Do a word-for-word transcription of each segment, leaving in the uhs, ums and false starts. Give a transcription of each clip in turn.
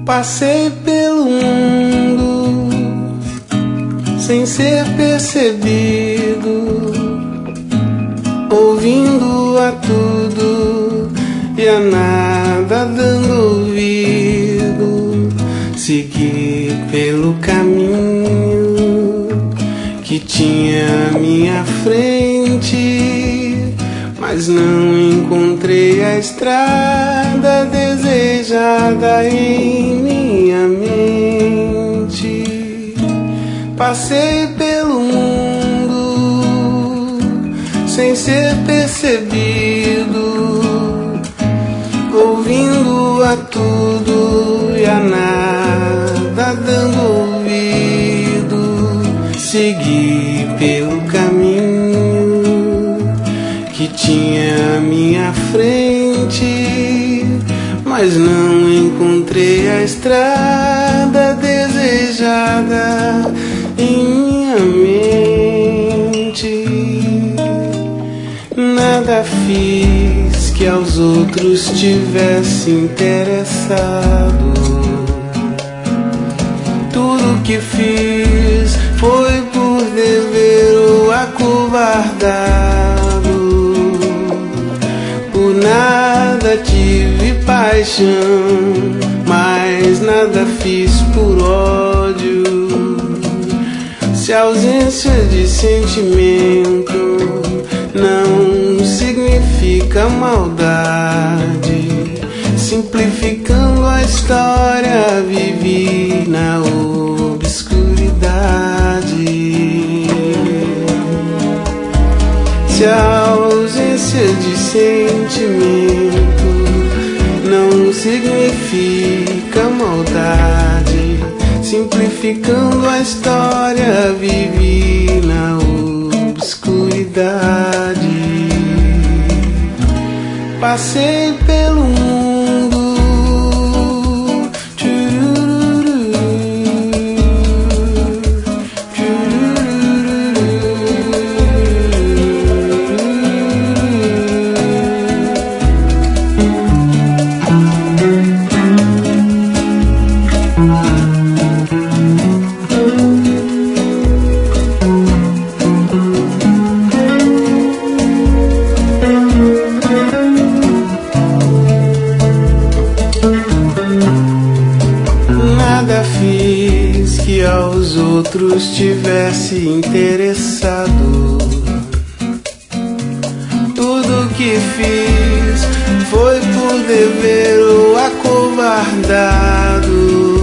Passei pelo mundo sem ser percebido, ouvindo a tudo e a nada dando ouvido. Segui pelo caminho que tinha à minha frente, mas não encontrei a estrada desejada em minha mente. Passei pelo mundo sem ser percebido, ouvindo a tudo e a nada dando ouvido. Segui pelo caminho que tinha à minha frente, mas não encontrei a estrada desejada em minha mente. Nada fiz que aos outros tivesse interessado. Tudo que fiz foi por dever ou acovardado. Por nada tive paixão, mas nada fiz por ódio. Se a ausência de sentimento não significa maldade, simplificando a história, vivi na obscuridade. Se a ausência de sentimento não significa maldade, simplificando a história, vivi na obscuridade. Passei pelo mundo tchururu, fiz que aos outros tivesse interessado. Tudo que fiz foi por dever ou acovardado.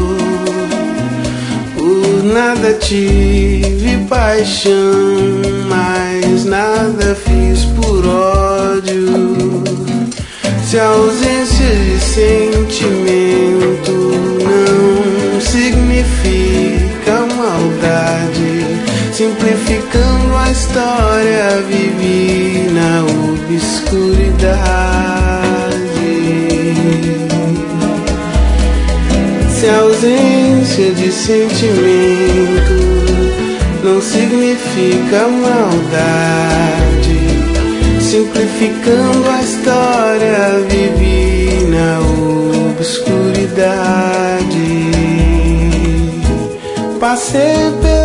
Por nada tive paixão, mas nada fiz por ódio. Se a ausência de sentimento não significa maldade, simplificando a história, vivi na obscuridade. Se a ausência de sentimento não significa maldade, simplificando a história, vivi na obscuridade. Passei pelo